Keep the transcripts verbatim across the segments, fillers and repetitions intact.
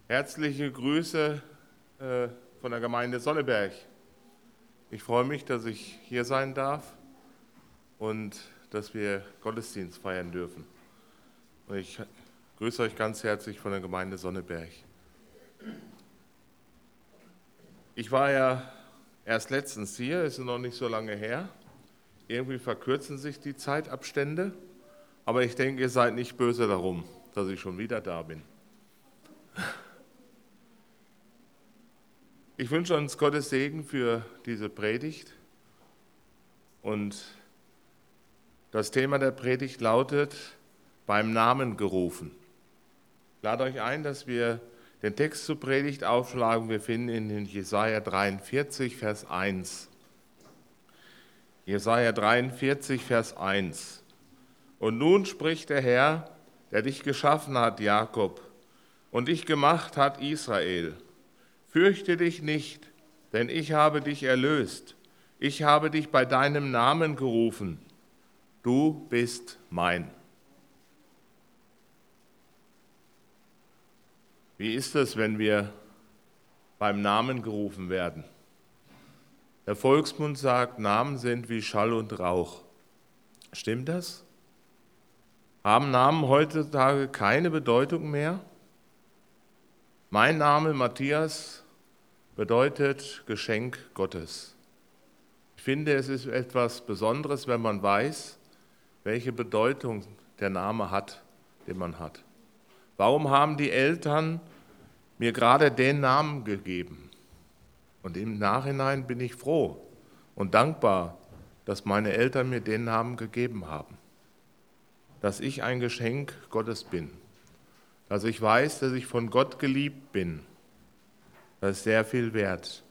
Herzliche Grüße äh, von der Gemeinde Sonneberg. Ich freue mich, dass ich hier sein darf und dass wir Gottesdienst feiern dürfen. Und ich grüße euch ganz herzlich von der Gemeinde Sonneberg. Ich war ja erst letztens hier, ist noch nicht so lange her. Irgendwie verkürzen sich die Zeitabstände, aber ich denke, ihr seid nicht böse darum, dass ich schon wieder da bin. Ich wünsche uns Gottes Segen für diese Predigt und das Thema der Predigt lautet, beim Namen gerufen. Ich lade euch ein, dass wir den Text zur Predigt aufschlagen. Wir finden ihn in Jesaja dreiundvierzig, Vers eins. Jesaja dreiundvierzig, Vers eins. Und nun spricht der Herr, der dich geschaffen hat, Jakob, und dich gemacht hat, Israel. Fürchte dich nicht, denn ich habe dich erlöst. Ich habe dich bei deinem Namen gerufen. Du bist mein. Wie ist es, wenn wir beim Namen gerufen werden? Der Volksmund sagt, Namen sind wie Schall und Rauch. Stimmt das? Haben Namen heutzutage keine Bedeutung mehr? Mein Name Matthias bedeutet Geschenk Gottes. Ich finde, es ist etwas Besonderes, wenn man weiß, welche Bedeutung der Name hat, den man hat. Warum haben die Eltern mir gerade den Namen gegeben? Und im Nachhinein bin ich froh und dankbar, dass meine Eltern mir den Namen gegeben haben. Dass ich ein Geschenk Gottes bin. Dass ich weiß, dass ich von Gott geliebt bin. Das ist sehr viel wert.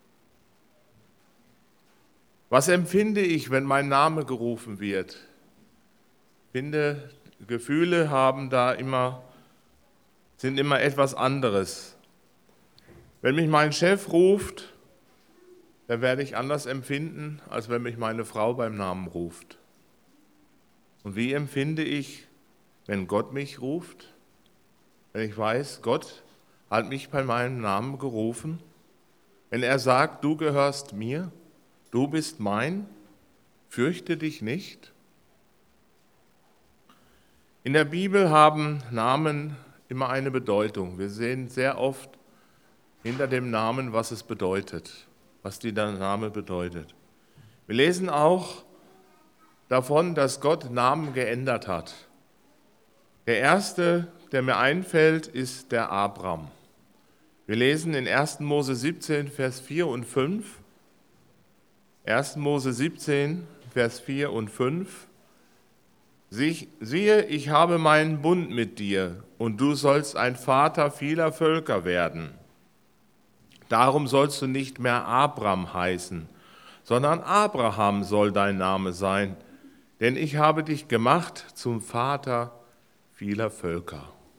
Was empfinde ich, wenn mein Name gerufen wird? Ich finde, Gefühle haben da immer, sind immer etwas anderes. Wenn mich mein Chef ruft, dann werde ich anders empfinden, als wenn mich meine Frau beim Namen ruft. Und wie empfinde ich, wenn Gott mich ruft? Wenn ich weiß, Gott hat mich bei meinem Namen gerufen, wenn er sagt, du gehörst mir, du bist mein, fürchte dich nicht. In der Bibel haben Namen immer eine Bedeutung. Wir sehen sehr oft hinter dem Namen, was es bedeutet, was dieser Name bedeutet. Wir lesen auch davon, dass Gott Namen geändert hat. Der erste, der mir einfällt, ist der Abraham. Wir lesen in erster Mose siebzehn, Vers vier und fünf. erster Mose siebzehn, Vers vier und fünf. Siehe, ich habe meinen Bund mit dir, und du sollst ein Vater vieler Völker werden. Darum sollst du nicht mehr Abram heißen, sondern Abraham soll dein Name sein, denn ich habe dich gemacht zum Vater vieler Völker.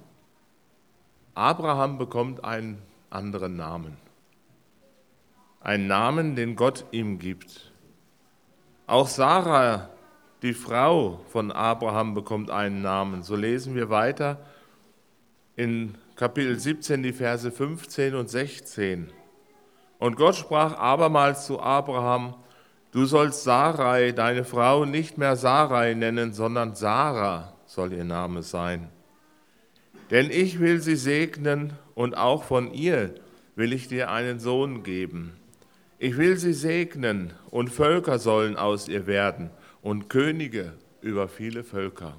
Abraham bekommt einen anderen Namen. Einen Namen, den Gott ihm gibt. Auch Sarah, die Frau von Abraham, bekommt einen Namen. So lesen wir weiter in Kapitel siebzehn, die Verse fünfzehn und sechzehn. Und Gott sprach abermals zu Abraham, du sollst Sarai, deine Frau, nicht mehr Sarai nennen, sondern Sarah soll ihr Name sein. Denn ich will sie segnen und auch von ihr will ich dir einen Sohn geben. Ich will sie segnen und Völker sollen aus ihr werden und Könige über viele Völker.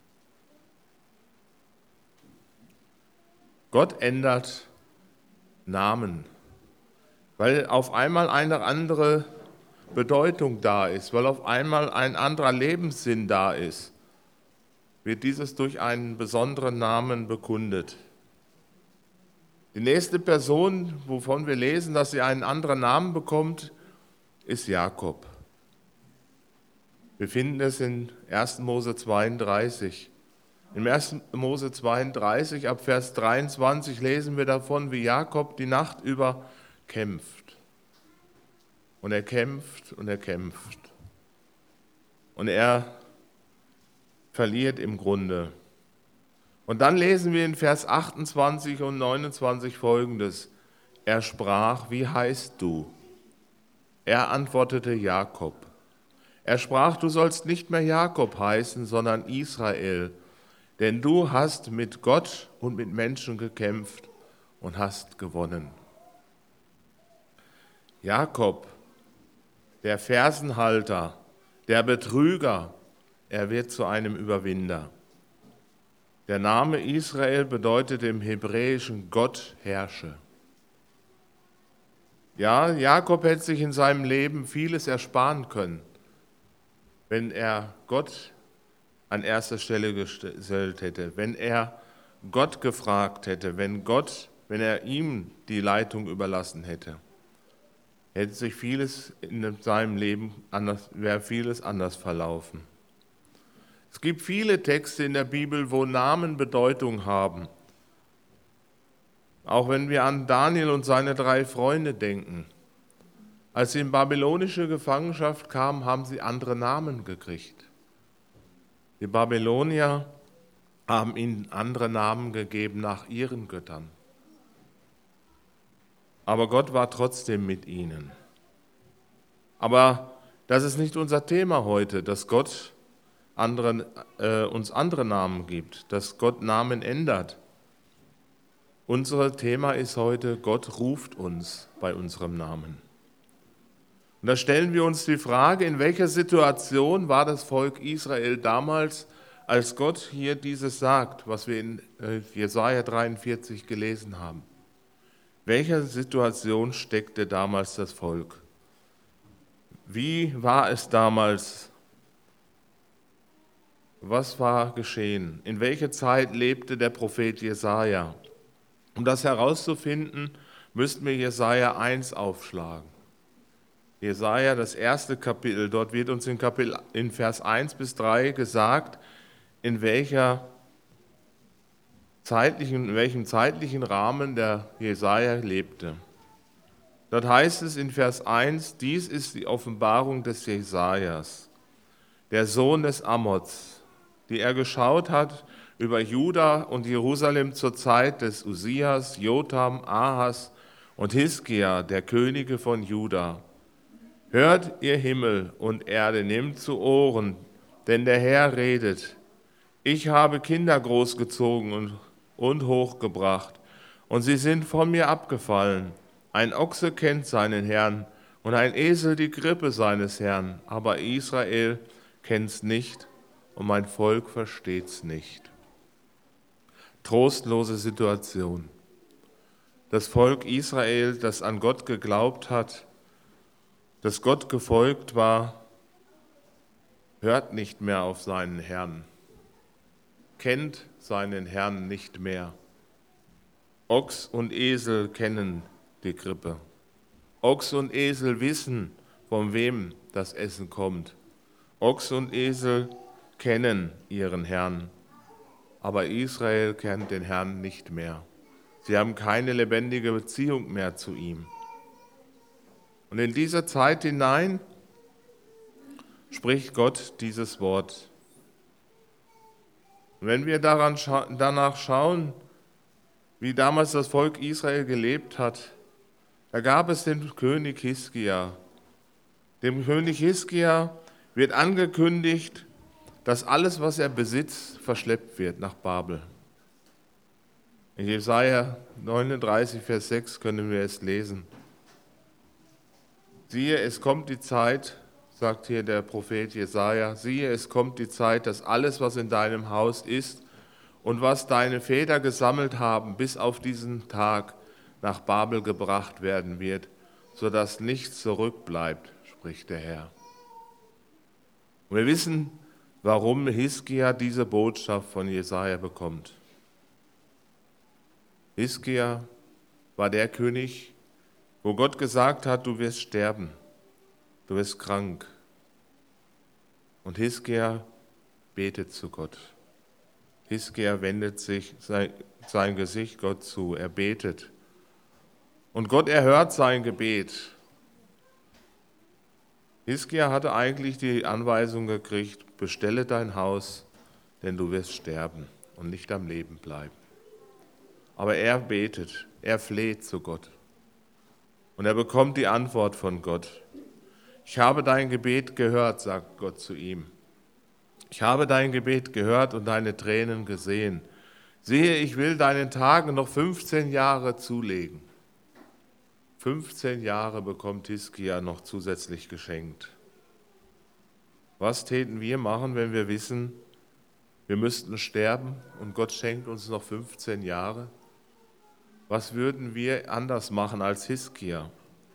Gott ändert Namen, weil auf einmal eine andere Bedeutung da ist, weil auf einmal ein anderer Lebenssinn da ist, wird dieses durch einen besonderen Namen bekundet. Die nächste Person, wovon wir lesen, dass sie einen anderen Namen bekommt, ist Jakob. Wir finden es in erster Mose zweiunddreißig. Im erster Mose zweiunddreißig, ab Vers dreiundzwanzig, lesen wir davon, wie Jakob die Nacht über kämpft. Und er kämpft und er kämpft. Und er verliert im Grunde. Und dann lesen wir in Vers achtundzwanzig und neunundzwanzig Folgendes. Er sprach, wie heißt du? Er antwortete Jakob. Er sprach, du sollst nicht mehr Jakob heißen, sondern Israel, denn du hast mit Gott und mit Menschen gekämpft und hast gewonnen. Jakob, der Fersenhalter, der Betrüger, er wird zu einem Überwinder. Der Name Israel bedeutet im Hebräischen Gott herrsche. Ja, Jakob hätte sich in seinem Leben vieles ersparen können, wenn er Gott an erster Stelle gestellt hätte, wenn er Gott gefragt hätte, wenn Gott, wenn er ihm die Leitung überlassen hätte, hätte sich vieles in seinem Leben anders, wäre vieles anders verlaufen. Es gibt viele Texte in der Bibel, wo Namen Bedeutung haben. Auch wenn wir an Daniel und seine drei Freunde denken. Als sie in babylonische Gefangenschaft kamen, haben sie andere Namen gekriegt. Die Babylonier haben ihnen andere Namen gegeben nach ihren Göttern. Aber Gott war trotzdem mit ihnen. Aber das ist nicht unser Thema heute, dass Gott anderen, äh, uns andere Namen gibt, dass Gott Namen ändert. Unser Thema ist heute, Gott ruft uns bei unserem Namen. Und da stellen wir uns die Frage, in welcher Situation war das Volk Israel damals, als Gott hier dieses sagt, was wir in Jesaja dreiundvierzig gelesen haben. In welcher Situation steckte damals das Volk? Wie war es damals? Was war geschehen? In welcher Zeit lebte der Prophet Jesaja? Um das herauszufinden, müssten wir Jesaja eins aufschlagen. Jesaja, das erste Kapitel, dort wird uns in, Kapitel, in Vers eins bis drei gesagt, in, welcher zeitlichen, in welchem zeitlichen Rahmen der Jesaja lebte. Dort heißt es in Vers eins, dies ist die Offenbarung des Jesajas, der Sohn des Amoz, die er geschaut hat über Juda und Jerusalem zur Zeit des Usias, Jotham, Ahas und Hiskia, der Könige von Juda. Hört, ihr Himmel und Erde, nehmt zu Ohren, denn der Herr redet. Ich habe Kinder großgezogen und, und hochgebracht, und sie sind von mir abgefallen. Ein Ochse kennt seinen Herrn und ein Esel die Krippe seines Herrn, aber Israel kennt's nicht und mein Volk versteht's nicht. Trostlose Situation. Das Volk Israel, das an Gott geglaubt hat, das Gott gefolgt war, hört nicht mehr auf seinen Herrn, kennt seinen Herrn nicht mehr. Ochs und Esel kennen die Krippe. Ochs und Esel wissen, von wem das Essen kommt. Ochs und Esel kennen ihren Herrn, aber Israel kennt den Herrn nicht mehr. Sie haben keine lebendige Beziehung mehr zu ihm. Und in dieser Zeit hinein spricht Gott dieses Wort. Und wenn wir daran scha- danach schauen, wie damals das Volk Israel gelebt hat, da gab es den König Hiskia. Dem König Hiskia wird angekündigt, dass alles, was er besitzt, verschleppt wird nach Babel. In Jesaja neununddreißig, Vers sechs können wir es lesen. Siehe, es kommt die Zeit, sagt hier der Prophet Jesaja, siehe, es kommt die Zeit, dass alles, was in deinem Haus ist und was deine Väter gesammelt haben, bis auf diesen Tag nach Babel gebracht werden wird, sodass nichts zurückbleibt, spricht der Herr. Und wir wissen, warum Hiskia diese Botschaft von Jesaja bekommt. Hiskia war der König, wo Gott gesagt hat, du wirst sterben, du wirst krank. Und Hiskia betet zu Gott. Hiskia wendet sich sein, sein Gesicht Gott zu, er betet. Und Gott erhört sein Gebet. Hiskia hatte eigentlich die Anweisung gekriegt, bestelle dein Haus, denn du wirst sterben. und nicht am Leben bleiben. Aber er betet, er fleht zu Gott. Und er bekommt die Antwort von Gott. Ich habe dein Gebet gehört, sagt Gott zu ihm. Ich habe dein Gebet gehört und deine Tränen gesehen. Siehe, ich will deinen Tagen noch fünfzehn Jahre zulegen. fünfzehn Jahre bekommt Hiskia noch zusätzlich geschenkt. Was täten wir machen, wenn wir wissen, wir müssten sterben und Gott schenkt uns noch fünfzehn Jahre? Was würden wir anders machen als Hiskia?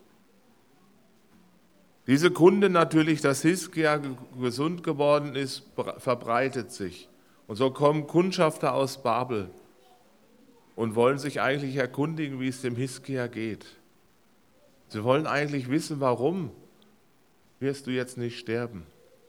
Diese Kunde natürlich, dass Hiskia gesund geworden ist, verbreitet sich. Und so kommen Kundschafter aus Babel und wollen sich eigentlich erkundigen, wie es dem Hiskia geht. Sie wollen eigentlich wissen, warum wirst du jetzt nicht sterben?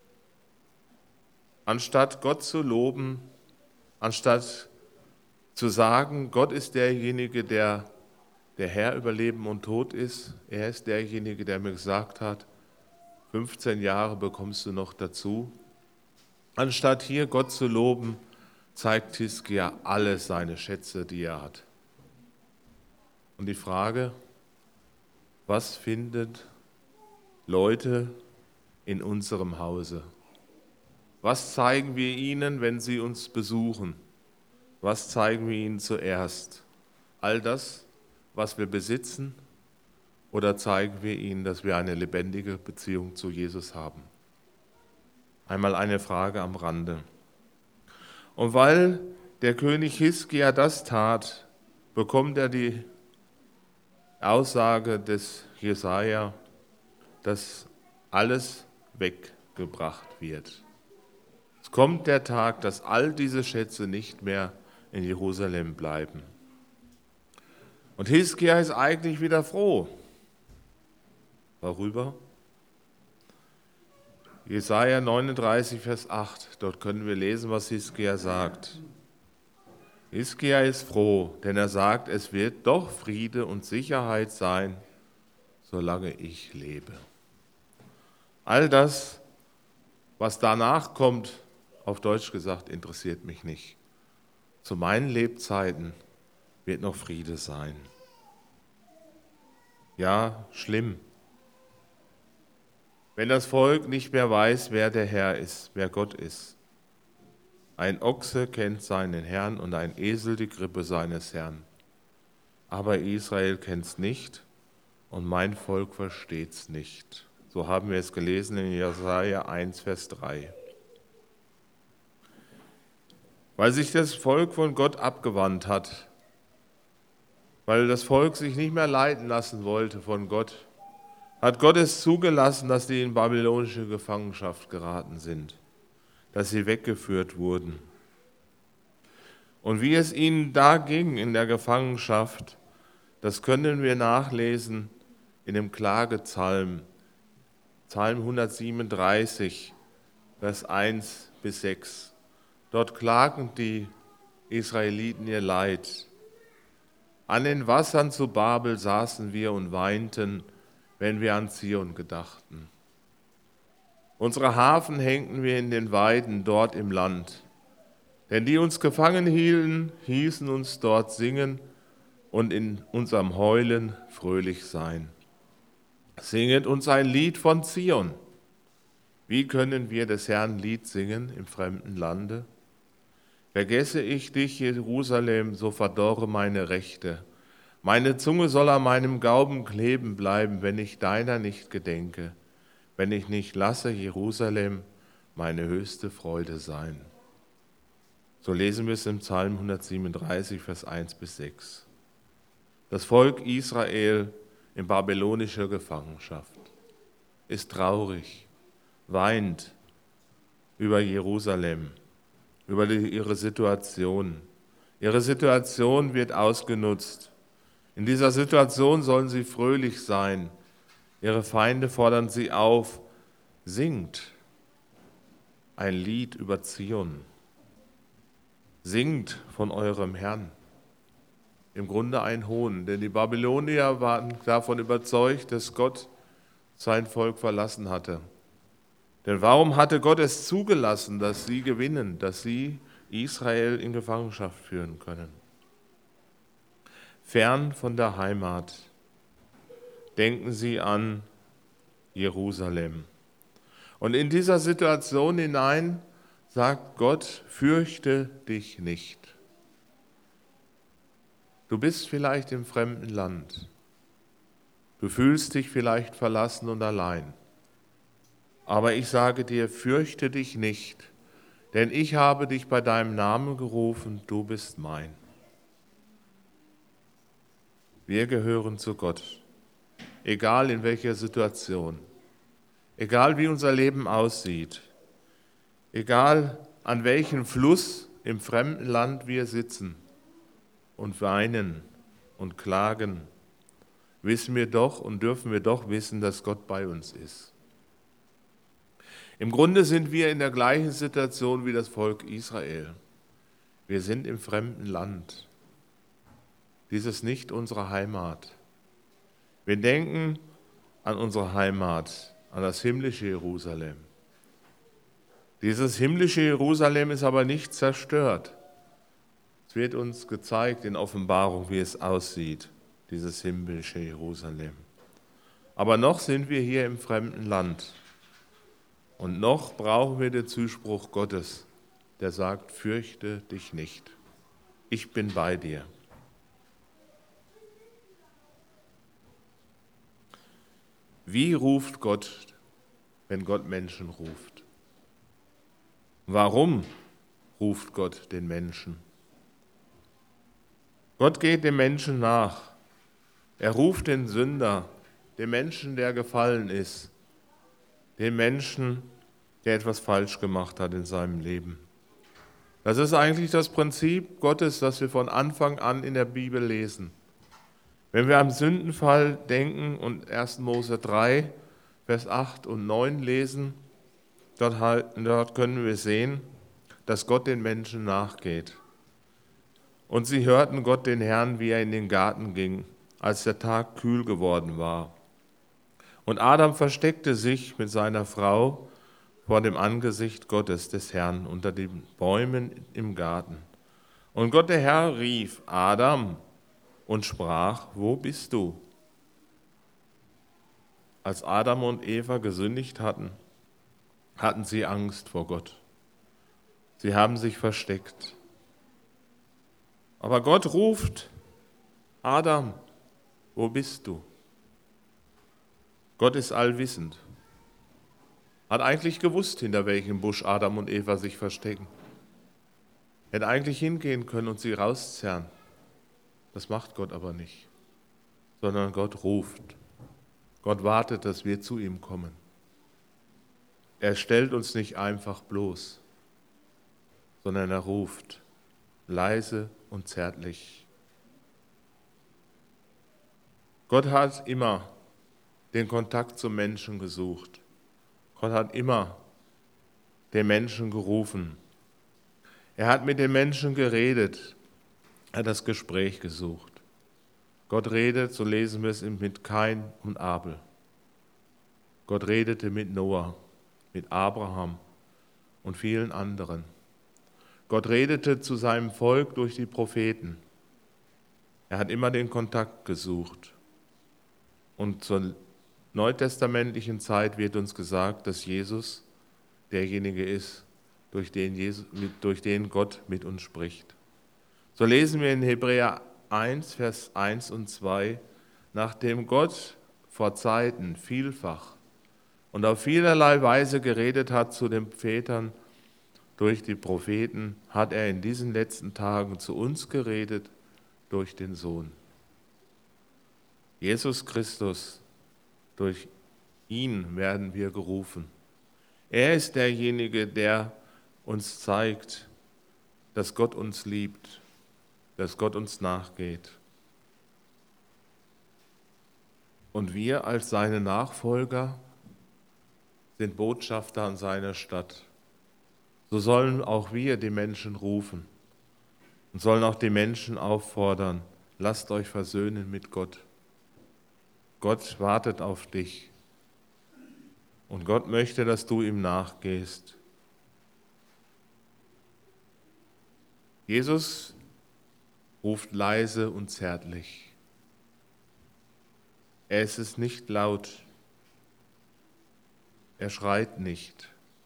Anstatt Gott zu loben, anstatt zu sagen, Gott ist derjenige, der der Herr über Leben und Tod ist, er ist derjenige, der mir gesagt hat, fünfzehn Jahre bekommst du noch dazu. Anstatt hier Gott zu loben, zeigt Hiskia alle seine Schätze, die er hat. Und die Frage, was findet Leute in unserem Hause? Was zeigen wir ihnen, wenn sie uns besuchen? Was zeigen wir ihnen zuerst? All das, was wir besitzen? Oder zeigen wir ihnen, dass wir eine lebendige Beziehung zu Jesus haben? Einmal eine Frage am Rande. Und weil der König Hiskia das tat, bekommt er die Aussage des Jesaja, dass alles weggebracht wird. Es kommt der Tag, dass all diese Schätze nicht mehr in Jerusalem bleiben. Und Hiskia ist eigentlich wieder froh. Worüber? Jesaja neununddreißig, Vers acht, dort können wir lesen, was Hiskia sagt. Hiskia ist froh, denn er sagt, es wird doch Friede und Sicherheit sein, solange ich lebe. All das, was danach kommt, auf Deutsch gesagt, interessiert mich nicht. Zu meinen Lebzeiten wird noch Friede sein. Ja, schlimm. Wenn das Volk nicht mehr weiß, wer der Herr ist, wer Gott ist. Ein Ochse kennt seinen Herrn und ein Esel die Krippe seines Herrn. Aber Israel kennt es nicht und mein Volk versteht es nicht. So haben wir es gelesen in Jesaja eins, Vers drei. Weil sich das Volk von Gott abgewandt hat, weil das Volk sich nicht mehr leiten lassen wollte von Gott, hat Gott es zugelassen, dass sie in babylonische Gefangenschaft geraten sind, dass sie weggeführt wurden. Und wie es ihnen da ging in der Gefangenschaft, das können wir nachlesen in dem Klagepsalm, Psalm hundertsiebenunddreißig, Vers eins bis sechs. Dort klagen die Israeliten ihr Leid. An den Wassern zu Babel saßen wir und weinten, wenn wir an Zion gedachten. Unsere Harfen hängten wir in den Weiden dort im Land. Denn die uns gefangen hielten, hießen uns dort singen und in unserem Heulen fröhlich sein. Singet uns ein Lied von Zion. Wie können wir des Herrn Lied singen im fremden Lande? Vergesse ich dich, Jerusalem, so verdorre meine Rechte. Meine Zunge soll an meinem Gaumen kleben bleiben, wenn ich deiner nicht gedenke, wenn ich nicht lasse Jerusalem meine höchste Freude sein. So lesen wir es im Psalm hundertsiebenunddreißig, Vers eins bis sechs. Das Volk Israel in babylonischer Gefangenschaft ist traurig, weint über Jerusalem, über die, ihre Situation. Ihre Situation wird ausgenutzt. In dieser Situation sollen sie fröhlich sein. Ihre Feinde fordern sie auf, singt ein Lied über Zion. Singt von eurem Herrn. Im Grunde ein Hohn, denn die Babylonier waren davon überzeugt, dass Gott sein Volk verlassen hatte. Denn warum hatte Gott es zugelassen, dass sie gewinnen, dass sie Israel in Gefangenschaft führen können. Fern von der Heimat. Denken Sie an Jerusalem. Und in dieser Situation hinein sagt Gott, fürchte dich nicht. Du bist vielleicht im fremden Land. Du fühlst dich vielleicht verlassen und allein. Aber ich sage dir, fürchte dich nicht, denn ich habe dich bei deinem Namen gerufen, du bist mein. Wir gehören zu Gott, egal in welcher Situation, egal wie unser Leben aussieht, egal an welchem Fluss im fremden Land wir sitzen und weinen und klagen, wissen wir doch und dürfen wir doch wissen, dass Gott bei uns ist. Im Grunde sind wir in der gleichen Situation wie das Volk Israel. Wir sind im fremden Land. Dies ist nicht unsere Heimat. Wir denken an unsere Heimat, an das himmlische Jerusalem. Dieses himmlische Jerusalem ist aber nicht zerstört. Es wird uns gezeigt in Offenbarung, wie es aussieht, dieses himmlische Jerusalem. Aber noch sind wir hier im fremden Land. Und noch brauchen wir den Zuspruch Gottes, der sagt, fürchte dich nicht. Ich bin bei dir. Wie ruft Gott, wenn Gott Menschen ruft? Warum ruft Gott den Menschen? Gott geht dem Menschen nach. Er ruft den Sünder, den Menschen, der gefallen ist, den Menschen, der etwas falsch gemacht hat in seinem Leben. Das ist eigentlich das Prinzip Gottes, das wir von Anfang an in der Bibel lesen. Wenn wir am Sündenfall denken und erster Mose drei, Vers acht und neun lesen, dort, halt, dort können wir sehen, dass Gott den Menschen nachgeht. Und sie hörten Gott den Herrn, wie er in den Garten ging, als der Tag kühl geworden war. Und Adam versteckte sich mit seiner Frau vor dem Angesicht Gottes des Herrn unter den Bäumen im Garten. Und Gott der Herr rief Adam und sprach, wo bist du? Als Adam und Eva gesündigt hatten, hatten sie Angst vor Gott. Sie haben sich versteckt. Aber Gott ruft, Adam, wo bist du? Gott ist allwissend. Hat eigentlich gewusst, hinter welchem Busch Adam und Eva sich verstecken. Hätte eigentlich hingehen können und sie rauszerren. Das macht Gott aber nicht, sondern Gott ruft. Gott wartet, dass wir zu ihm kommen. Er stellt uns nicht einfach bloß, sondern er ruft, leise und zärtlich. Gott hat immer den Kontakt zum Menschen gesucht. Gott hat immer den Menschen gerufen. Er hat mit den Menschen geredet. Er hat das Gespräch gesucht. Gott redet, so lesen wir es mit Kain und Abel. Gott redete mit Noah, mit Abraham und vielen anderen. Gott redete zu seinem Volk durch die Propheten. Er hat immer den Kontakt gesucht. Und zur neutestamentlichen Zeit wird uns gesagt, dass Jesus derjenige ist, durch den, Jesus, durch den Gott mit uns spricht. So lesen wir in Hebräer eins, Vers eins und zwei, nachdem Gott vor Zeiten vielfach und auf vielerlei Weise geredet hat zu den Vätern durch die Propheten, hat er in diesen letzten Tagen zu uns geredet durch den Sohn. Jesus Christus, durch ihn werden wir gerufen. Er ist derjenige, der uns zeigt, dass Gott uns liebt, dass Gott uns nachgeht. Und wir als seine Nachfolger sind Botschafter an seiner Stadt. So sollen auch wir die Menschen rufen und sollen auch die Menschen auffordern, lasst euch versöhnen mit Gott. Gott wartet auf dich und Gott möchte, dass du ihm nachgehst. Jesus ruft leise und zärtlich. Er ist es nicht laut. Er schreit nicht.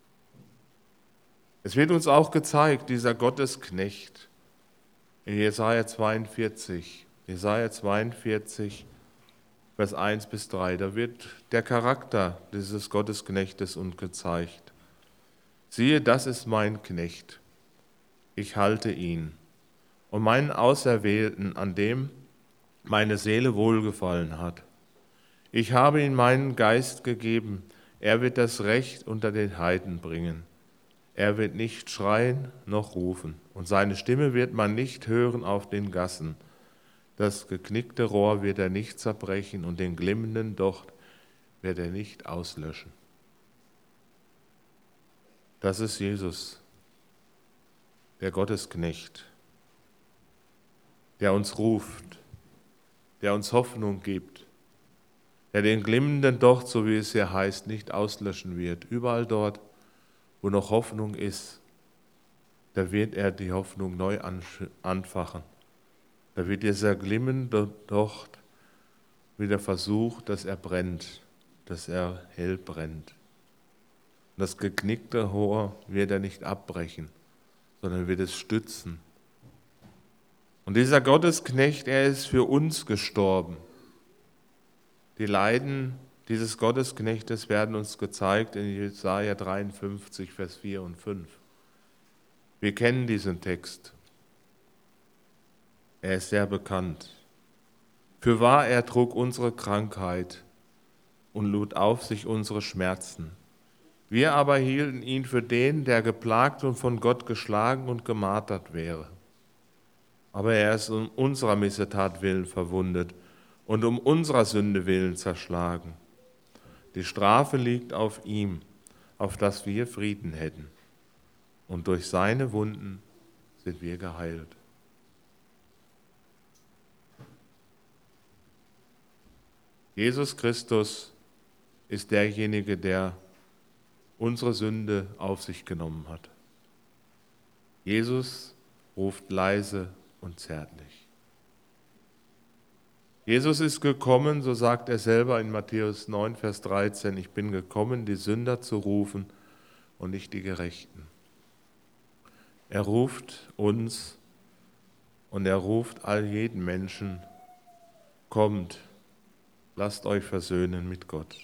Es wird uns auch gezeigt, dieser Gottesknecht in Jesaja zweiundvierzig. Jesaja zweiundvierzig, Vers eins bis drei. Da wird der Charakter dieses Gottesknechtes uns gezeigt. Siehe, das ist mein Knecht. Ich halte ihn und meinen Auserwählten, an dem meine Seele wohlgefallen hat. Ich habe ihm meinen Geist gegeben, er wird das Recht unter den Heiden bringen. Er wird nicht schreien noch rufen, und seine Stimme wird man nicht hören auf den Gassen. Das geknickte Rohr wird er nicht zerbrechen, und den glimmenden Docht wird er nicht auslöschen. Das ist Jesus, der Gottesknecht, der uns ruft, der uns Hoffnung gibt, der den glimmenden Docht, so wie es hier heißt, nicht auslöschen wird. Überall dort, wo noch Hoffnung ist, da wird er die Hoffnung neu anfachen. Da wird dieser glimmende Docht wieder versucht, dass er brennt, dass er hell brennt. Und das geknickte Rohr wird er nicht abbrechen, sondern wird es stützen. Und dieser Gottesknecht, er ist für uns gestorben. Die Leiden dieses Gottesknechtes werden uns gezeigt in Jesaja dreiundfünfzig, Vers vier und fünf. Wir kennen diesen Text. Er ist sehr bekannt. Fürwahr, er trug unsere Krankheit und lud auf sich unsere Schmerzen. Wir aber hielten ihn für den, der geplagt und von Gott geschlagen und gemartert wäre. Aber er ist um unserer Missetat willen verwundet und um unserer Sünde willen zerschlagen. Die Strafe liegt auf ihm, auf dass wir Frieden hätten. Und durch seine Wunden sind wir geheilt. Jesus Christus ist derjenige, der unsere Sünde auf sich genommen hat. Jesus ruft leise und zärtlich. Jesus ist gekommen, so sagt er selber in Matthäus neun, Vers dreizehn, ich bin gekommen, die Sünder zu rufen und nicht die Gerechten. Er ruft uns und er ruft all jeden Menschen, kommt, lasst euch versöhnen mit Gott.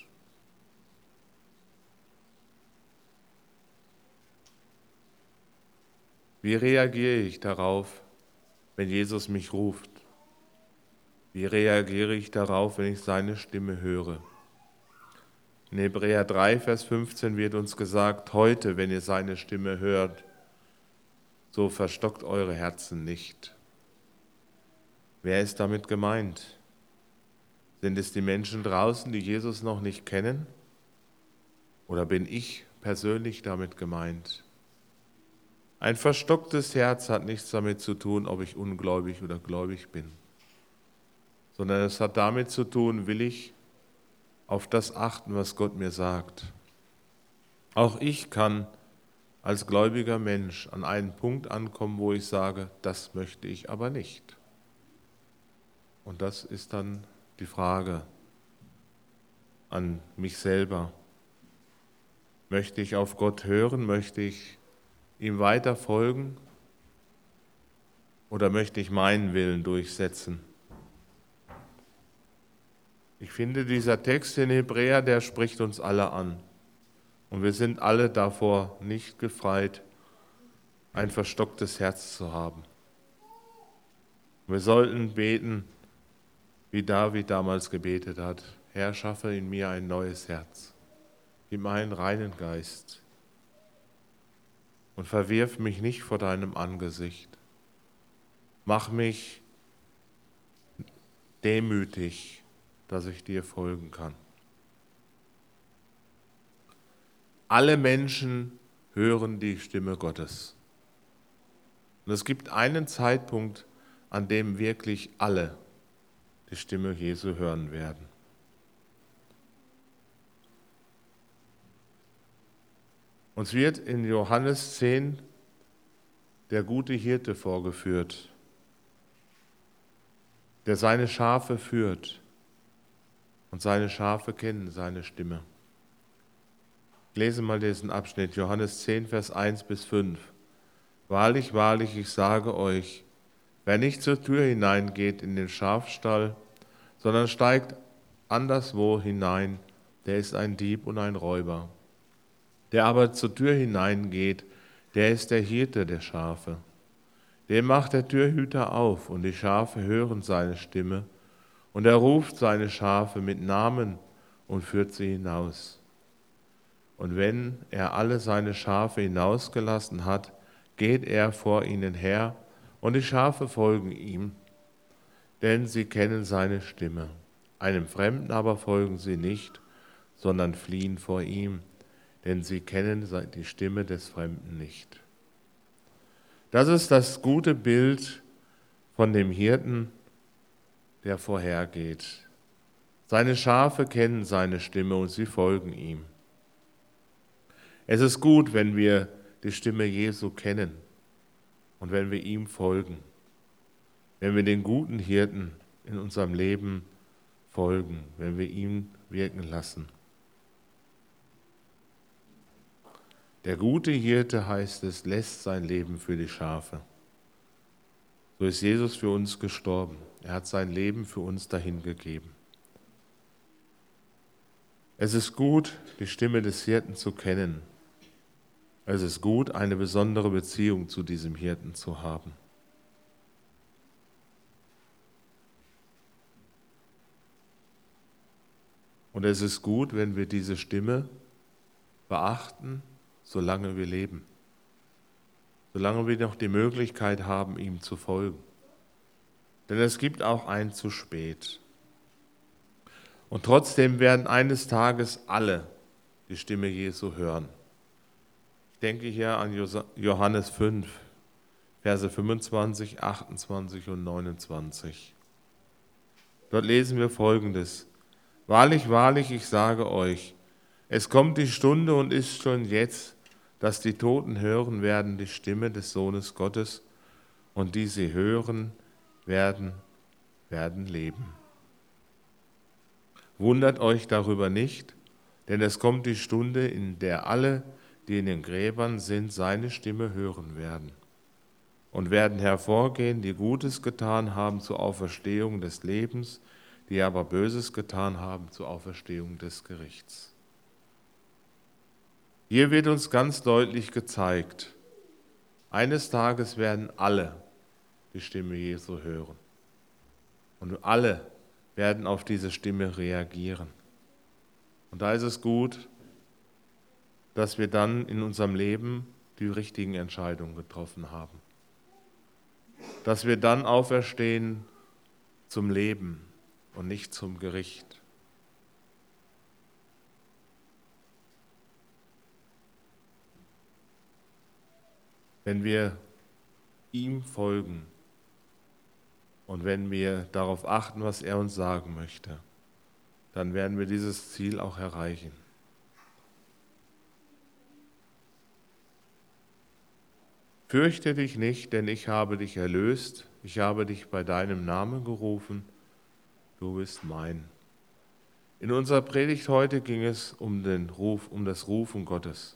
Wie reagiere ich darauf, wenn Jesus mich ruft? Wie reagiere ich darauf, wenn ich seine Stimme höre? In Hebräer drei, Vers fünfzehn wird uns gesagt, heute, wenn ihr seine Stimme hört, so verstockt eure Herzen nicht. Wer ist damit gemeint? Sind es die Menschen draußen, die Jesus noch nicht kennen? Oder bin ich persönlich damit gemeint? Ein verstocktes Herz hat nichts damit zu tun, ob ich ungläubig oder gläubig bin, sondern es hat damit zu tun, will ich auf das achten, was Gott mir sagt. Auch ich kann als gläubiger Mensch an einen Punkt ankommen, wo ich sage, das möchte ich aber nicht. Und das ist dann die Frage an mich selber. Möchte ich auf Gott hören? Möchte ich ihm weiter folgen? Oder möchte ich meinen Willen durchsetzen? Ich finde, dieser Text in Hebräer, der spricht uns alle an. Und wir sind alle davor nicht gefeit, ein verstocktes Herz zu haben. Wir sollten beten, wie David damals gebetet hat. Herr, schaffe in mir ein neues Herz. Gib mir einen reinen Geist. Und verwirf mich nicht vor deinem Angesicht. Mach mich demütig, dass ich dir folgen kann. Alle Menschen hören die Stimme Gottes. Und es gibt einen Zeitpunkt, an dem wirklich alle die Stimme Jesu hören werden. Uns wird in Johannes zehn der gute Hirte vorgeführt, der seine Schafe führt und seine Schafe kennen seine Stimme. Ich lese mal diesen Abschnitt, Johannes zehn, Vers eins bis fünf. Wahrlich, wahrlich, ich sage euch, wer nicht zur Tür hineingeht in den Schafstall, sondern steigt anderswo hinein, der ist ein Dieb und ein Räuber. Der aber zur Tür hineingeht, der ist der Hirte der Schafe. Dem macht der Türhüter auf, und die Schafe hören seine Stimme, und er ruft seine Schafe mit Namen und führt sie hinaus. Und wenn er alle seine Schafe hinausgelassen hat, geht er vor ihnen her, und die Schafe folgen ihm, denn sie kennen seine Stimme. Einem Fremden aber folgen sie nicht, sondern fliehen vor ihm, denn sie kennen die Stimme des Fremden nicht. Das ist das gute Bild von dem Hirten, der vorhergeht. Seine Schafe kennen seine Stimme und sie folgen ihm. Es ist gut, wenn wir die Stimme Jesu kennen und wenn wir ihm folgen, wenn wir den guten Hirten in unserem Leben folgen, wenn wir ihn wirken lassen. Der gute Hirte, heißt es, lässt sein Leben für die Schafe. So ist Jesus für uns gestorben. Er hat sein Leben für uns dahingegeben. Es ist gut, die Stimme des Hirten zu kennen. Es ist gut, eine besondere Beziehung zu diesem Hirten zu haben. Und es ist gut, wenn wir diese Stimme beachten, solange wir leben, solange wir noch die Möglichkeit haben, ihm zu folgen. Denn es gibt auch ein zu spät. Und trotzdem werden eines Tages alle die Stimme Jesu hören. Ich denke hier an Johannes fünf, Verse fünfundzwanzig, achtundzwanzig und neunundzwanzig. Dort lesen wir Folgendes: Wahrlich, wahrlich, ich sage euch, es kommt die Stunde und ist schon jetzt, dass die Toten hören werden die Stimme des Sohnes Gottes, und die sie hören werden, werden leben. Wundert euch darüber nicht, denn es kommt die Stunde, in der alle, die in den Gräbern sind, seine Stimme hören werden und werden hervorgehen, die Gutes getan haben zur Auferstehung des Lebens, die aber Böses getan haben zur Auferstehung des Gerichts. Hier wird uns ganz deutlich gezeigt, eines Tages werden alle die Stimme Jesu hören. Und alle werden auf diese Stimme reagieren. Und da ist es gut, dass wir dann in unserem Leben die richtigen Entscheidungen getroffen haben. Dass wir dann auferstehen zum Leben und nicht zum Gericht. Wenn wir ihm folgen und wenn wir darauf achten, was er uns sagen möchte, dann werden wir dieses Ziel auch erreichen. Fürchte dich nicht, denn ich habe dich erlöst, ich habe dich bei deinem Namen gerufen, du bist mein. In unserer Predigt heute ging es um den Ruf, um das Rufen Gottes.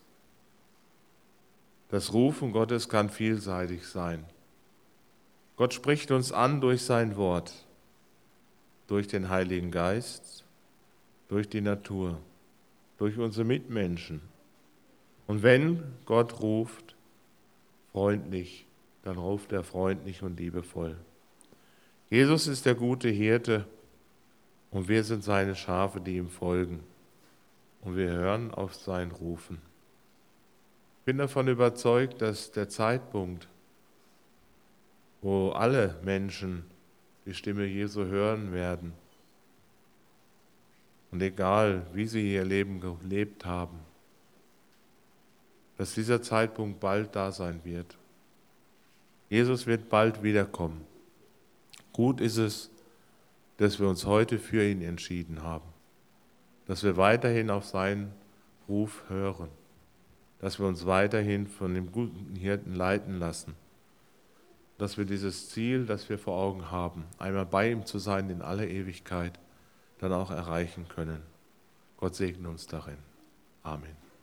Das Rufen Gottes kann vielseitig sein. Gott spricht uns an durch sein Wort, durch den Heiligen Geist, durch die Natur, durch unsere Mitmenschen. Und wenn Gott ruft, freundlich, dann ruft er freundlich und liebevoll. Jesus ist der gute Hirte und wir sind seine Schafe, die ihm folgen. Und wir hören auf sein Rufen. Ich bin davon überzeugt, dass der Zeitpunkt, wo alle Menschen die Stimme Jesu hören werden, und egal, wie sie ihr Leben gelebt haben, dass dieser Zeitpunkt bald da sein wird. Jesus wird bald wiederkommen. Gut ist es, dass wir uns heute für ihn entschieden haben, dass wir weiterhin auf seinen Ruf hören, dass wir uns weiterhin von dem guten Hirten leiten lassen dass wir dieses Ziel, das wir vor Augen haben, einmal bei ihm zu sein in aller Ewigkeit, dann auch erreichen können. Gott segne uns darin. Amen.